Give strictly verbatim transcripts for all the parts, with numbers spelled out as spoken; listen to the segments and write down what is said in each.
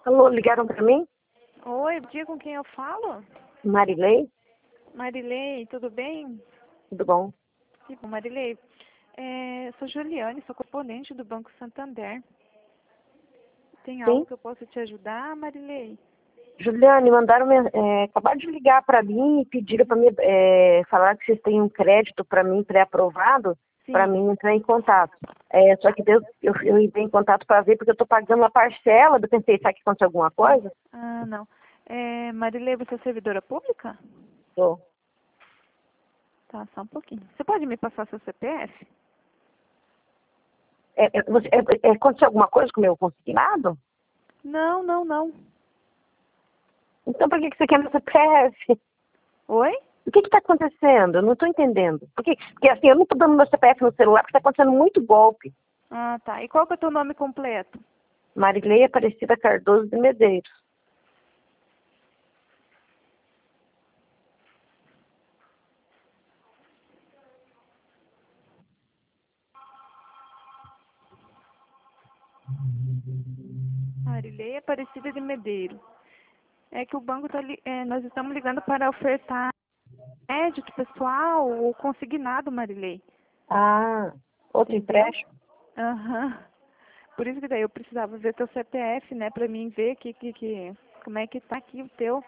Alô, ligaram pra mim? Oi, diga com quem eu falo? Marilei? Marilei, tudo bem? Tudo bom? Que bom, Marilei. É, sou Juliane, sou componente do Banco Santander. Tem algo Sim? que eu possa te ajudar, Marilei? Juliane, mandaram, me- é, acabaram de ligar pra mim e pediram pra mim, é, falar que vocês têm um crédito pra mim pré-aprovado, pra Sim. mim entrar em contato. É, só que Deus, eu, eu entrei em contato pra ver porque eu tô pagando uma parcela, eu pensei, será que aconteceu alguma coisa? Ah, não. É, Marilei, você é servidora pública? Tô. Tá, só um pouquinho. Você pode me passar seu C P F? É, é, você- é, é, aconteceu alguma coisa com o meu consignado? Não, não, não. Então por que, que você quer meu C P F? Oi? O que está acontecendo? Eu não estou entendendo. Por que- Porque assim, eu não estou dando meu C P F no celular porque está acontecendo muito golpe. Ah, tá. E qual que é o teu nome completo? Marilei Aparecida Cardoso de Medeiros. Marilei Aparecida de Medeiro. É que o banco tá li... é, nós estamos ligando para ofertar crédito pessoal ou consignado, Marilei. Ah, outro Entendeu? empréstimo? Aham. Por isso que daí eu precisava ver teu C P F, né, pra mim ver que, que, que, como é que tá aqui o teu.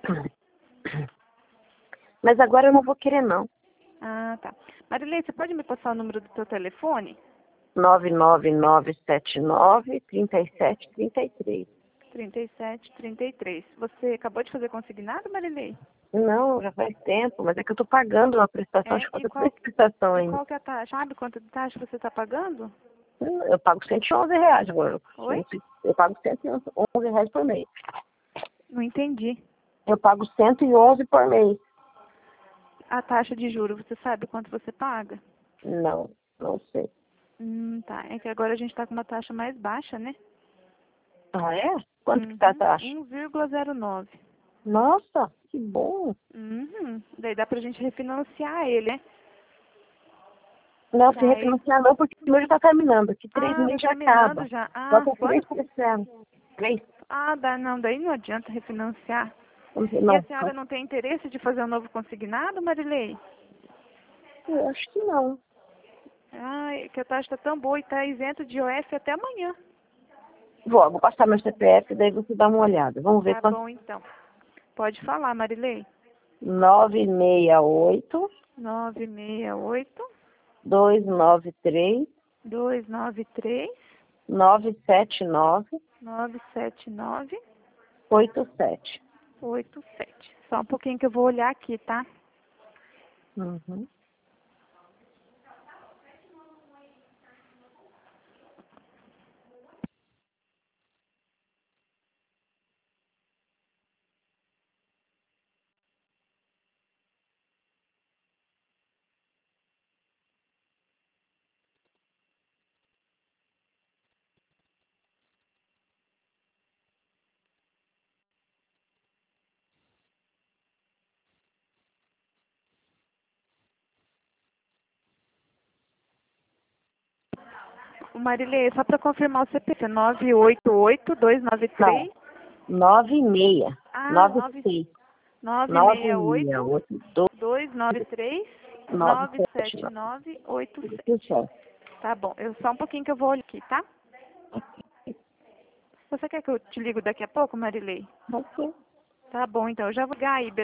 Mas agora eu não vou querer não. Ah, tá. Marilei, você pode me passar o número do teu telefone? nove nove nove sete nove, três sete três três. trinta e sete, trinta e três. Você acabou de fazer consignado, Marilei? Não, já faz tempo, mas é que eu estou pagando uma prestação, acho É, que e falta três qual, prestações e ainda. qual que é a taxa? Sabe quanto de taxa você está pagando? Eu pago cento e onze reais agora. Oi? Eu pago cento e onze reais por mês. Não entendi. Eu pago cento e onze por mês. A taxa de juros, você sabe quanto você paga? Não, não sei. Hum, tá. É que agora a gente está com uma taxa mais baixa, né? Ah, é? Quanto que tá a Uhum. taxa? um vírgula zero nove. Nossa, que bom. Uhum. Daí dá pra gente refinanciar ele, né? Não, se Daí. refinanciar não, porque o meu já tá terminando. Aqui três Ah, tá meses já terminando acaba. já. Ah, Falta três quando? parcelas. Três? Ah, dá, não, daí não adianta refinanciar. Vamos ver, E a não. senhora não tem interesse de fazer um novo consignado, Marilei? Eu acho que não. Ai, que a taxa tá tão boa e tá isento de O F até amanhã. Vou, vou passar meu C P F, daí você dá uma olhada. Vamos ver Tá quanto. bom, então. Pode falar, Marilei. nove seis oito, nove seis oito, dois nove três, dois nove três, nove sete nove, nove sete nove, oito sete. oito sete. Só um pouquinho que eu vou olhar aqui, tá? Uhum. O Marilei, só para confirmar o C P F, nove oito oito, dois nove Não, três. nove seis, Ah, nove nove seis, nove nove seis seis oito, oito, dois dois nove três, nove nove sete sete nove. nove, oito Oito sete. sete. Tá bom, eu só um pouquinho que eu vou olhar aqui, tá? Você quer que eu te ligo daqui a pouco, Marilei? Ok. Tá bom, então eu já vou ligar aí,